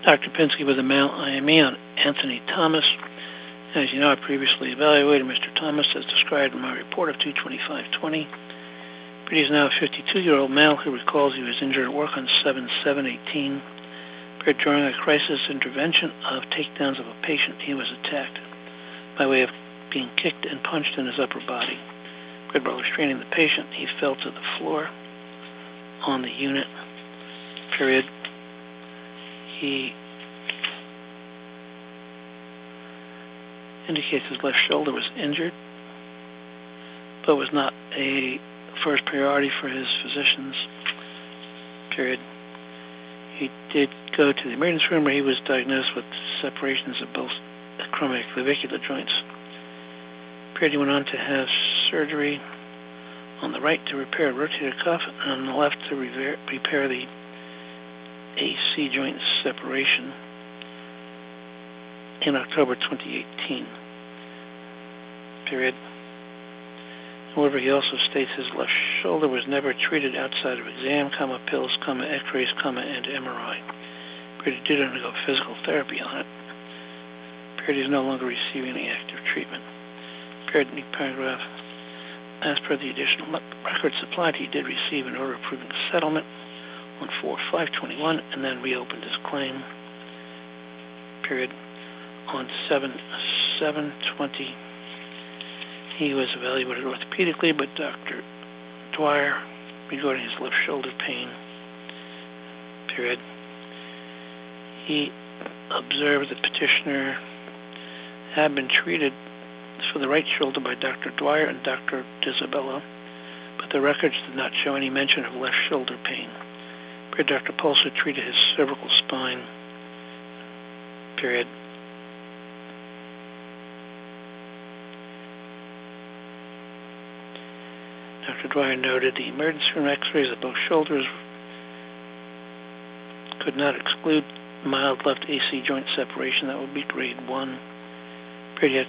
Dr. Pinsky with a male IME on Anthony Thomas. As you know, I previously evaluated Mr. Thomas as described in my report of 22520. But he is now a 52-year-old male who recalls he was injured at work on 7/7/18. During a crisis intervention of takedowns of a patient, he was attacked by way of being kicked and punched in his upper body. While restraining the patient, he fell to the floor on the unit. He indicates his left shoulder was injured, but was not a first priority for his physicians. He did go to the emergency room where he was diagnosed with separations of both acromioclavicular joints. He went on to have surgery on the right to repair a rotator cuff and on the left to repair the AC joint separation in October 2018. However, he also states his left shoulder was never treated outside of exam, pills, x-rays, and MRI. He did undergo physical therapy on it. He is no longer receiving any active treatment. New paragraph. As per the additional records supplied, he did receive an order approving settlement on 4/5/21 and then reopened his claim. On 7/7/20, he was evaluated orthopedically by Dr. Dwyer regarding his left shoulder pain. He observed the petitioner had been treated for the right shoulder by Dr. Dwyer and Dr. Disabella, but the records did not show any mention of left shoulder pain. Dr. Pulser treated his cervical spine. Dr. Dwyer noted the emergency room x-rays of both shoulders could not exclude mild left AC joint separation. That would be grade 1. Yet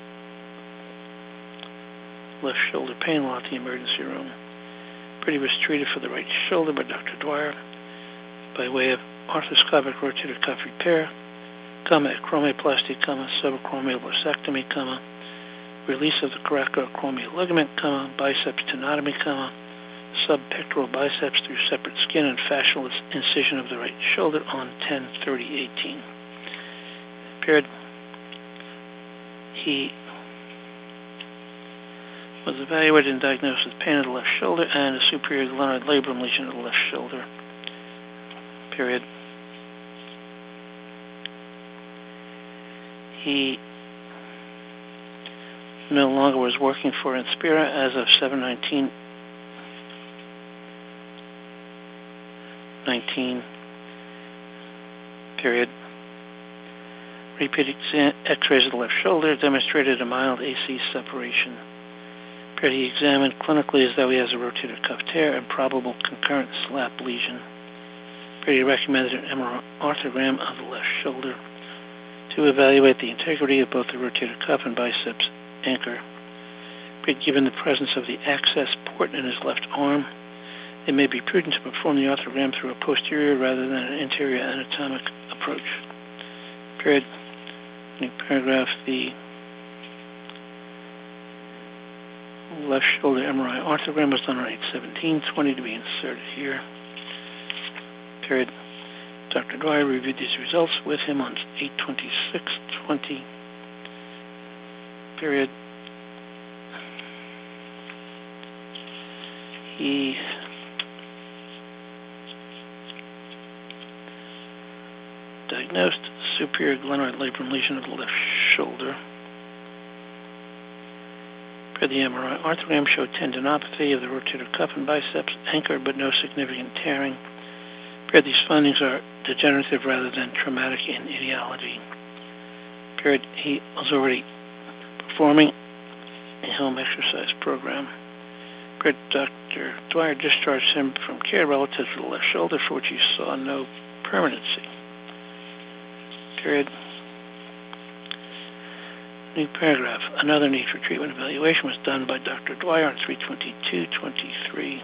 left shoulder pain while at the emergency room. He was treated for the right shoulder by Dr. Dwyer by way of arthroscopic rotator cuff repair, acromioplasty, subacromial vasectomy, release of the coracoacromial ligament, biceps tenotomy, subpectoral biceps through separate skin and fascial incision of the right shoulder on 10/30/18. He was evaluated and diagnosed with pain of the left shoulder and a superior glenoid labrum lesion of the left shoulder. He no longer was working for Inspira as of 7/19/19. Repeated x-rays of the left shoulder demonstrated a mild AC separation. He examined clinically as though he has a rotator cuff tear and probable concurrent SLAP lesion. He recommended an MRI arthrogram of the left shoulder to evaluate the integrity of both the rotator cuff and biceps anchor. Given the presence of the access port in his left arm, it may be prudent to perform the arthrogram through a posterior rather than an anterior anatomic approach. New paragraph. The left shoulder MRI arthrogram was done on 8/17/20 to be inserted here. Dr. Dwyer reviewed these results with him on 8/26/20. He diagnosed superior glenoid labrum lesion of the left shoulder. The MRI arthrogram showed tendinopathy of the rotator cuff and biceps, anchored but no significant tearing. These findings are degenerative rather than traumatic in etiology. He was already performing a home exercise program. Dr. Dwyer discharged him from care relative to the left shoulder, for which he saw no permanency. New paragraph. Another need for treatment evaluation was done by Dr. Dwyer on 3/22/23.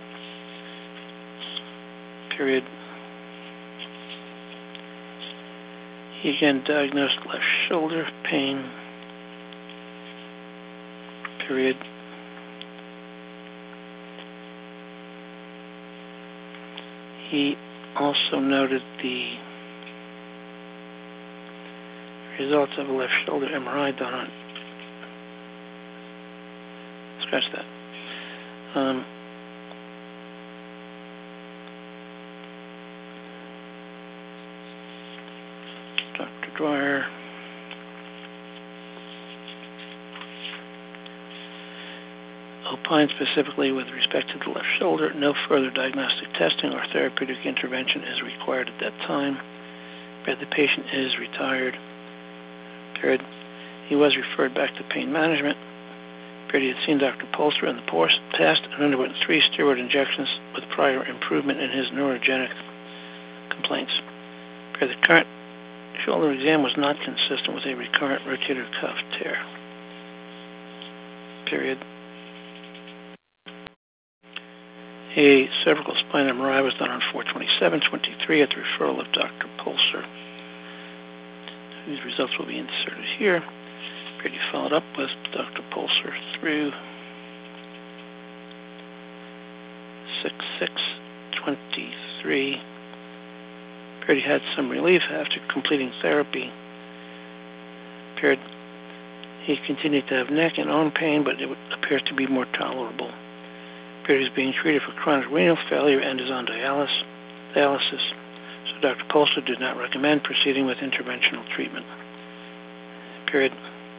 He again diagnosed left shoulder pain, period. He also noted the results of a left shoulder MRI done on, scratch that. Dr. Dwyer opined specifically with respect to the left shoulder, no further diagnostic testing or therapeutic intervention is required at that time. The patient is retired. Period. He was referred back to pain management. Period. He had seen Dr. Polster in the past and underwent 3 steroid injections with prior improvement in his neurogenic complaints. Period. The current shoulder exam was not consistent with a recurrent rotator cuff tear. Period. A cervical spine MRI was done on 4/27/23 at the referral of Dr. Polster. These results will be inserted here. Brady followed up with Dr. Polster through 6/6/23. Brady had some relief after completing therapy. Period. He continued to have neck and arm pain, but it appears to be more tolerable. He was being treated for chronic renal failure and is on dialysis, so Dr. Polster did not recommend proceeding with interventional treatment. Period.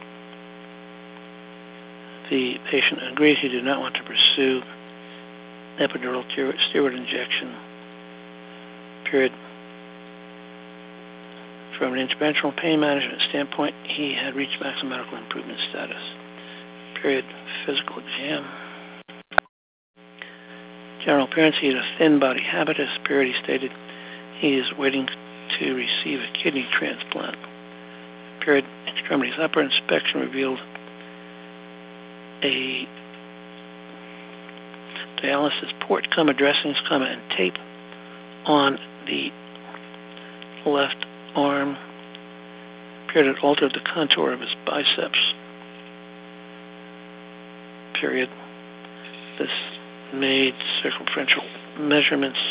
The patient agreed he did not want to pursue epidural steroid injection. Period. From an interventional pain management standpoint, he had reached maximum medical improvement status. Period. Physical exam. General appearance, he had a thin body habitus. Period. He stated he is waiting to receive a kidney transplant. Period. Extremities upper inspection revealed a dialysis port, dressings, and tape on the left arm. Period. It altered the contour of his biceps. Period. This made circumferential measurements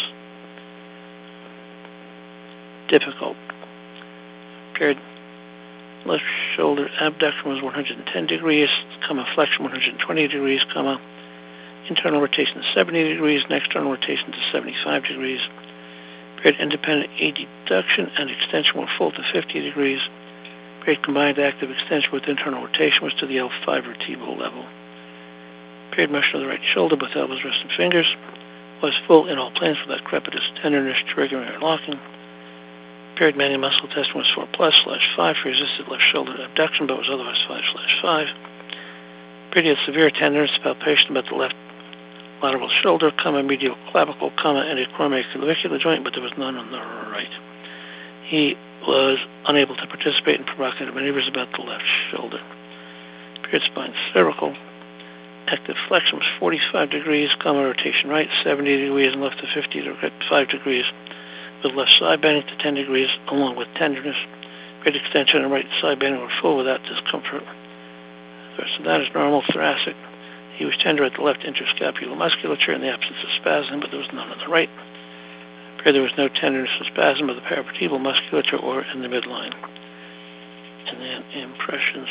difficult. Period. Left shoulder abduction was 110 degrees, flexion 120 degrees, internal rotation to 70 degrees, and external rotation to 75 degrees. Period. Independent adduction and extension were full to 50 degrees. Period. Combined active extension with internal rotation was to the L5 vertebral level. Period. Motion of the right shoulder with elbows, wrists, and fingers was full in all planes without crepitus, tenderness, triggering, or locking. Period. Manual muscle testing was 4+/5 for resisted left shoulder abduction, but was otherwise 5/5. Period. Had severe tenderness, palpation about the left lateral shoulder, medial clavicle, and a coronary-clavicular joint, but there was none on the right. He was unable to participate in provocative maneuvers about the left shoulder. Period. Spine cervical. Active flexion was 45 degrees, rotation right 70 degrees, and left to 55 degrees, with left side bending to 10 degrees, along with tenderness. Right extension and right side bending were full without discomfort. The rest of that is normal. Thoracic. He was tender at the left interscapular musculature in the absence of spasm, but there was none on the right. There was no tenderness or spasm of the paravertebral musculature or in the midline. And then impressions.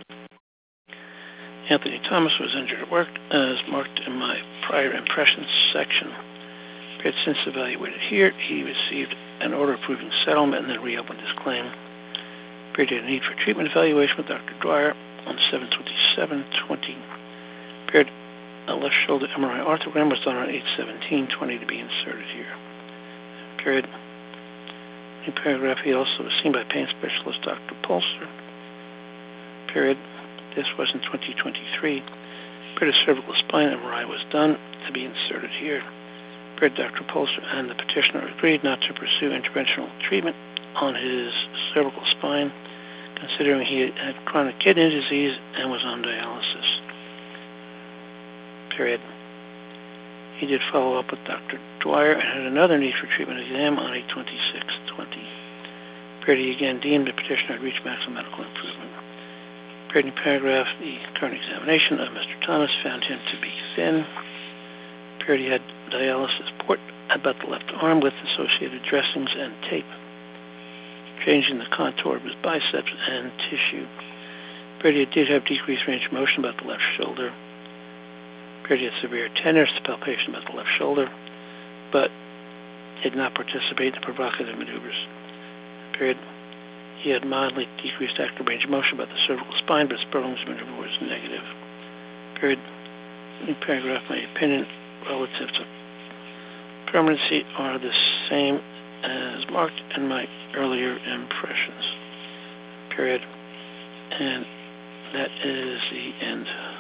Anthony Thomas was injured at work, as marked in my prior impressions section. Since evaluated here, he received an order approving settlement and then reopened his claim. He had a need for treatment evaluation with Dr. Dwyer on 7/27/20. A left shoulder MRI arthrogram was done on 8/17/20 to be inserted here. In paragraph, he also was seen by pain specialist Dr. Polster. This was in 2023. A cervical spine MRI was done to be inserted here. Dr. Polster and the petitioner agreed not to pursue interventional treatment on his cervical spine, considering he had chronic kidney disease and was on dialysis. He did follow up with Dr. Dwyer and had another need for treatment exam on 8/26/20. Period. He again deemed the petitioner had reached maximum medical improvement. Period. New paragraph. The current examination of Mr. Thomas found him to be thin. Period. He had dialysis port about the left arm with associated dressings and tape, changing the contour of his biceps and tissue. Period. He did have decreased range of motion about the left shoulder. Period. He had severe tenderness, palpation about the left shoulder, but did not participate in the provocative maneuvers. Period. He had mildly decreased active range of motion about the cervical spine, but Sperling's maneuver was negative. Period. New paragraph. My opinion relative to permanency are the same as marked in my earlier impressions. Period. And that is the end.